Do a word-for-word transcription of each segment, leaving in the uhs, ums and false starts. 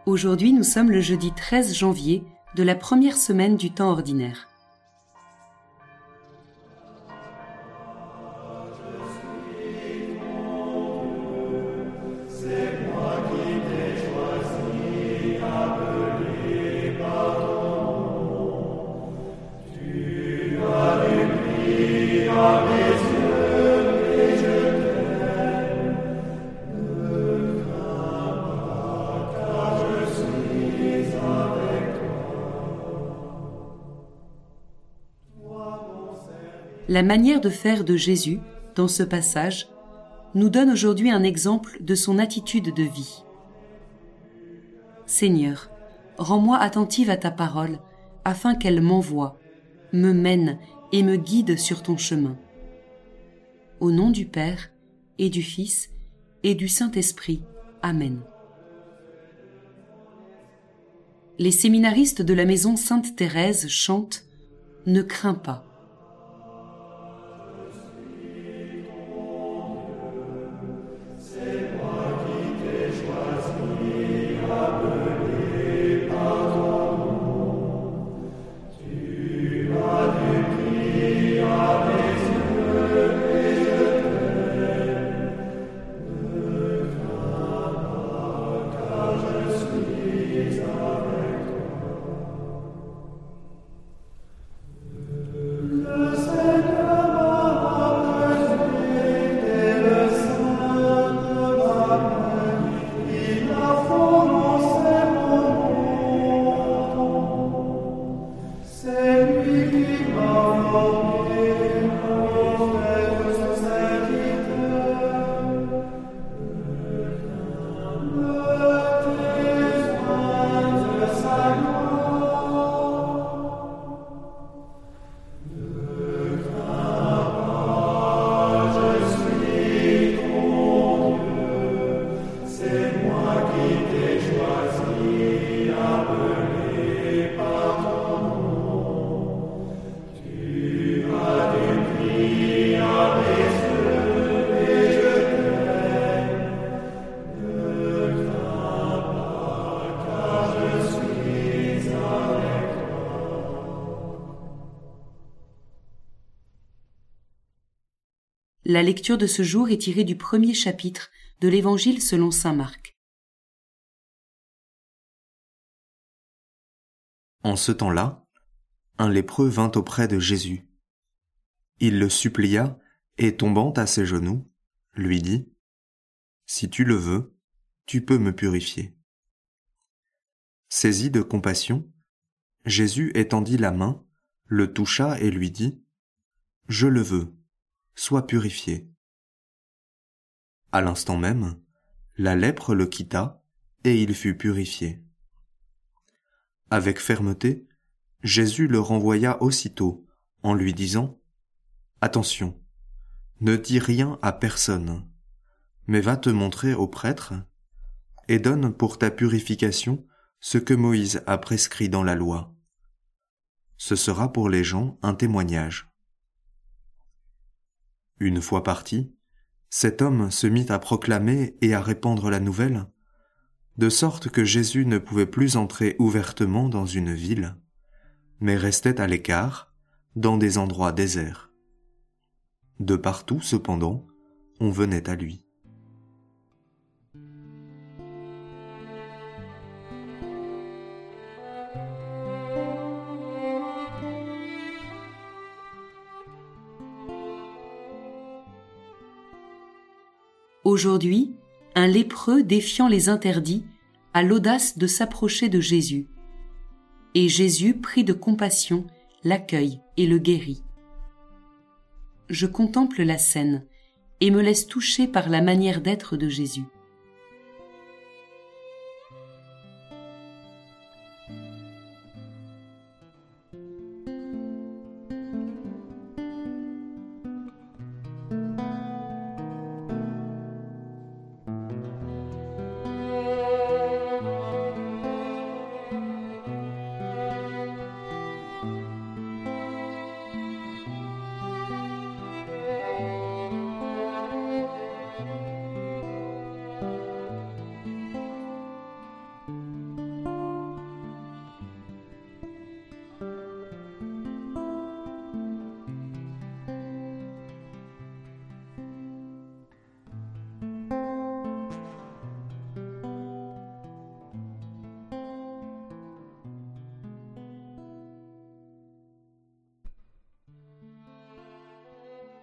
Aujourd'hui, nous sommes le jeudi treize janvier de la première semaine du temps ordinaire. La manière de faire de Jésus, dans ce passage, nous donne aujourd'hui un exemple de son attitude de vie. Seigneur, rends-moi attentive à ta parole, afin qu'elle m'envoie, me mène et me guide sur ton chemin. Au nom du Père, et du Fils, et du Saint-Esprit. Amen. Les séminaristes de la maison Sainte-Thérèse chantent « Ne crains pas ». La lecture de ce jour est tirée du premier chapitre de l'Évangile selon saint Marc. En ce temps-là, un lépreux vint auprès de Jésus. Il le supplia et, tombant à ses genoux, lui dit : « Si tu le veux, tu peux me purifier. » Saisi de compassion, Jésus étendit la main, le toucha et lui dit : « Je le veux. Sois purifié. » À l'instant même, la lèpre le quitta et il fut purifié. Avec fermeté, Jésus le renvoya aussitôt en lui disant : « Attention, ne dis rien à personne, mais va te montrer au prêtre et donne pour ta purification ce que Moïse a prescrit dans la loi. Ce sera pour les gens un témoignage. » Une fois parti, cet homme se mit à proclamer et à répandre la nouvelle, de sorte que Jésus ne pouvait plus entrer ouvertement dans une ville, mais restait à l'écart, dans des endroits déserts. De partout, cependant, on venait à lui. Aujourd'hui, un lépreux défiant les interdits a l'audace de s'approcher de Jésus. Et Jésus, pris de compassion, l'accueille et le guérit. Je contemple la scène et me laisse toucher par la manière d'être de Jésus.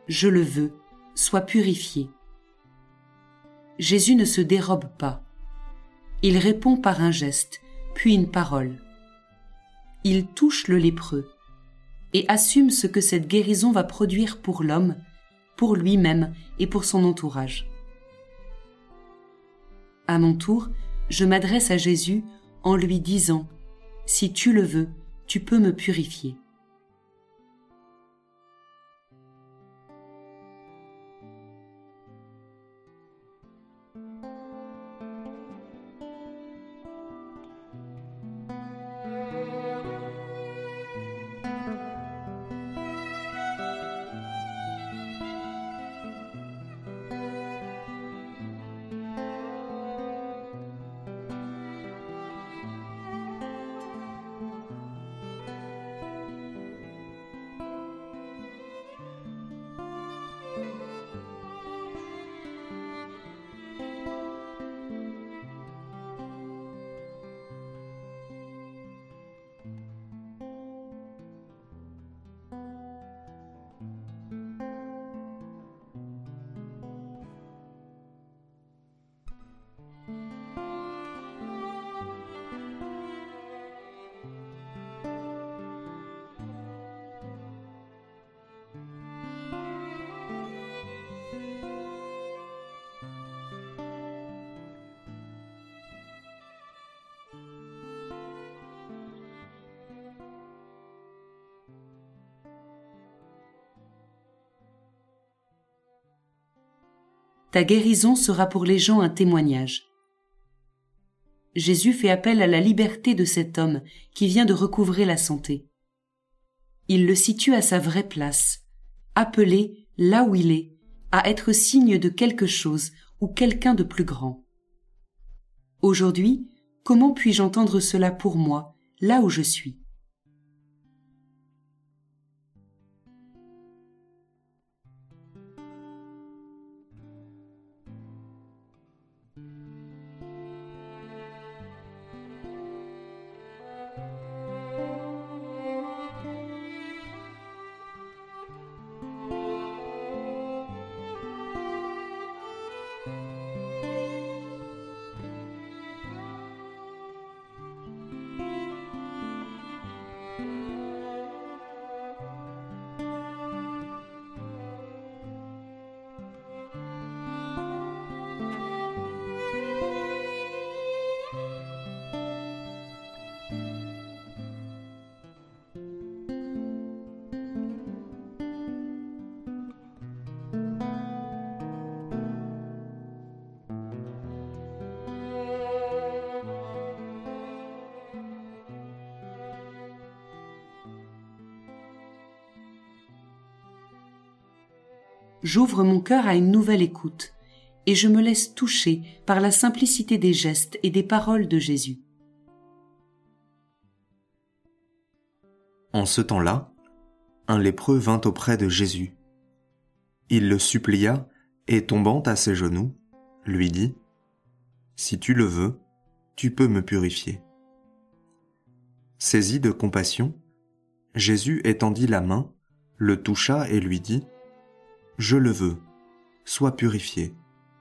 je le veux, sois purifié. Jésus ne se dérobe pas. Il répond par un geste, puis une parole. Il touche le lépreux et assume ce que cette guérison va produire pour l'homme, pour lui-même et pour son entourage. À mon tour, je m'adresse à Jésus en lui disant « Si tu le veux, tu peux me purifier. » Ta guérison sera pour les gens un témoignage. Jésus fait appel à la liberté de cet homme qui vient de recouvrer la santé. Il le situe à sa vraie place, appelé, là où il est, à être signe de quelque chose ou quelqu'un de plus grand. Aujourd'hui, comment puis-je entendre cela pour moi, là où je suis ? J'ouvre mon cœur à une nouvelle écoute et je me laisse toucher par la simplicité des gestes et des paroles de Jésus. En ce temps-là, un lépreux vint auprès de Jésus. Il le supplia et tombant à ses genoux, lui dit « Si tu le veux, tu peux me purifier. » Saisi de compassion, Jésus étendit la main, le toucha et lui dit « Je le veux, sois purifié. »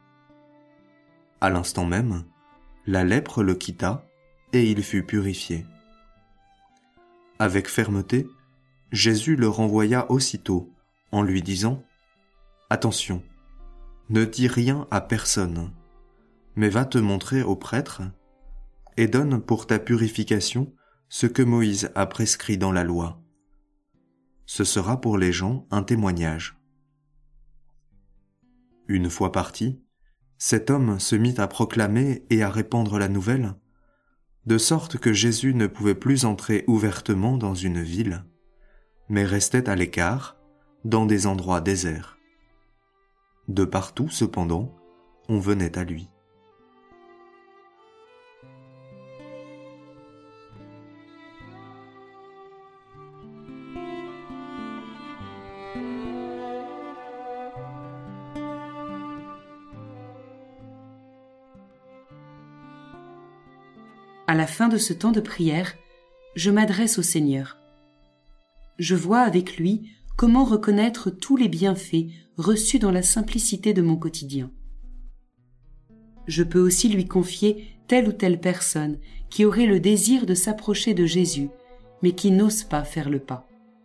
À l'instant même, la lèpre le quitta et il fut purifié. Avec fermeté, Jésus le renvoya aussitôt en lui disant « Attention, ne dis rien à personne, mais va te montrer au prêtre et donne pour ta purification ce que Moïse a prescrit dans la loi. Ce sera pour les gens un témoignage. » Une fois parti, cet homme se mit à proclamer et à répandre la nouvelle, de sorte que Jésus ne pouvait plus entrer ouvertement dans une ville, mais restait à l'écart, dans des endroits déserts. De partout, cependant, on venait à lui. À la fin de ce temps de prière, je m'adresse au Seigneur. Je vois avec lui comment reconnaître tous les bienfaits reçus dans la simplicité de mon quotidien. Je peux aussi lui confier telle ou telle personne qui aurait le désir de s'approcher de Jésus, mais qui n'ose pas faire le pas.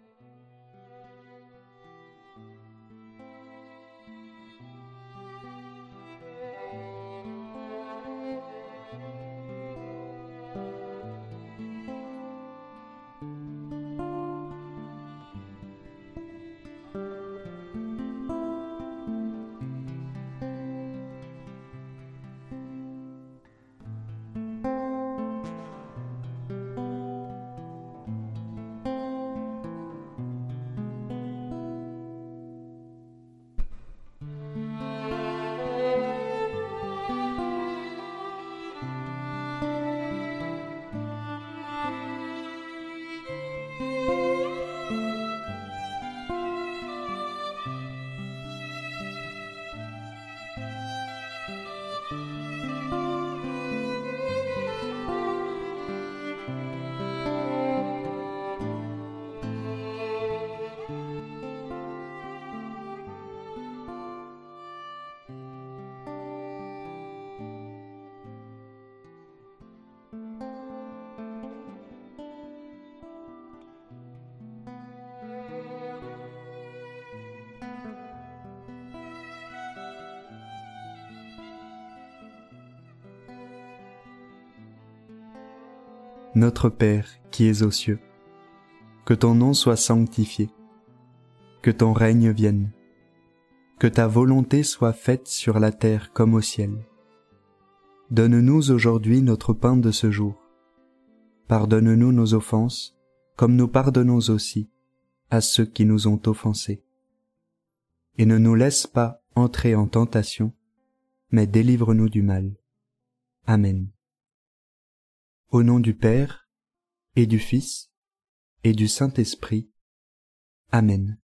Notre Père qui es aux cieux, que ton nom soit sanctifié, que ton règne vienne, que ta volonté soit faite sur la terre comme au ciel. Donne-nous aujourd'hui notre pain de ce jour. Pardonne-nous nos offenses, comme nous pardonnons aussi à ceux qui nous ont offensés. Et ne nous laisse pas entrer en tentation, mais délivre-nous du mal. Amen. Au nom du Père, et du Fils, et du Saint-Esprit. Amen.